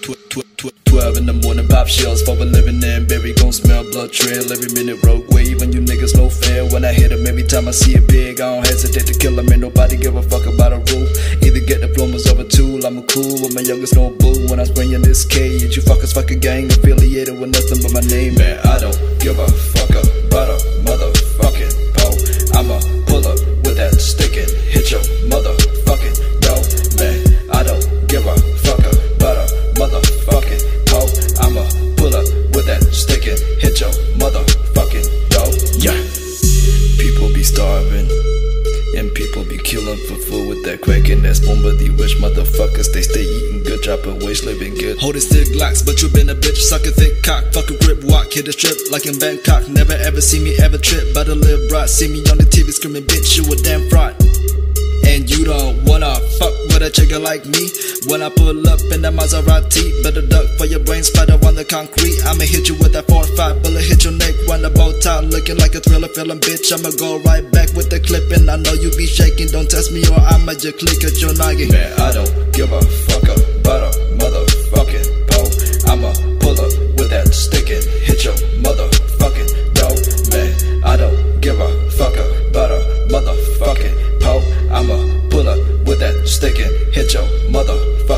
12 in the morning, pop shells for a living and baby gon' smell blood trail every minute. Rogue wave and you niggas no fair. When I hit 'em, every time I see it big, I don't hesitate to kill 'em. Ain't nobody give a fuck about a rule. Either get diplomas or a tool. I'm a cool with my youngest no boo. When I was bringing this cage, you fuckers fuck a gang affiliated with nothing but my name. Man, I don't give a fuck about a motherfucking pole. I'ma pull up with that stick and hit your motherfucking door. Man, I don't give a fuck about a motherfucking pole. I'ma pull up with that stick and hit your motherfucking door. Yeah. People be starving and people be killing for food with that crack and that spoon. But the rich motherfuckers, they stay eating good, dropping waste, living good. Holding stick glocks, but you been a bitch, sucking thick cock. Fuck a grip, walk, hit a strip like in Bangkok. Never ever see me ever trip by the lip broad. See me on the TV screaming, bitch, you a damn fraud. And you don't wanna fuck with a chicken like me. When I pull up in that Maserati, better duck for your brain spider on the concrete. I'ma hit you with that 4-5 bullet, hit your neck, run the bow tie, looking like a thriller film, bitch. I'ma go right back with the clip, and I know you be shaking. Don't test me or I'ma just click at your noggin. Man, I don't give a fuck about a motherfucking pole. I'ma pull up with that stick and hit your motherfucking door. Man, I don't give a fuck about a motherfucking pole. I'ma pull up with that stick and hit your motherfucking